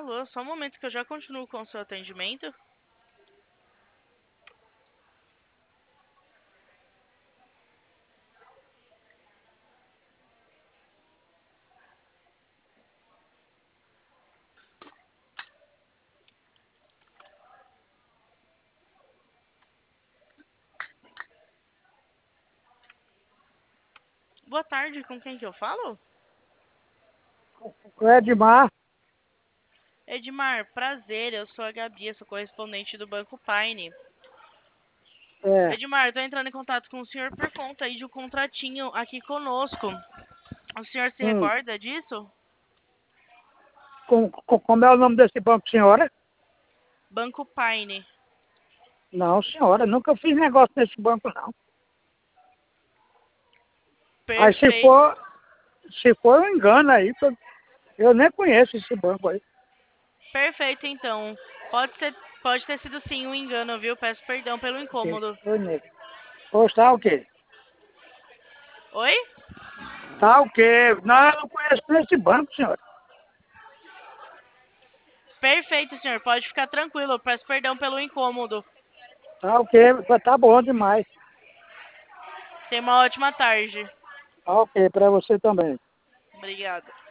Alô, só um momento que eu já continuo com o seu atendimento. Boa tarde, com quem que eu falo? O Edmar, Edmar, prazer, eu sou a Gabi, eu sou correspondente do Banco Paine. é, Edmar, tô entrando em contato com o senhor por conta aí de um contratinho aqui conosco. O senhor se hum, recorda disso? como é o nome desse banco, senhora? Banco Paine. Não, senhora, nunca fiz negócio nesse banco, não. Aí Perfeito. se for um engano aí, que eu nem conheço esse banco aí. Perfeito, então. Pode ter sido sim um engano, viu? Peço perdão pelo Que incômodo. foi nele. Pois tá o quê? Oi? Tá o quê? Não, eu não conheço esse banco, senhora. Perfeito, senhor. Pode ficar tranquilo. Peço perdão pelo incômodo. Tá o quê? Tá bom demais. Tenha uma ótima tarde. Tá ok, pra você também. Obrigada.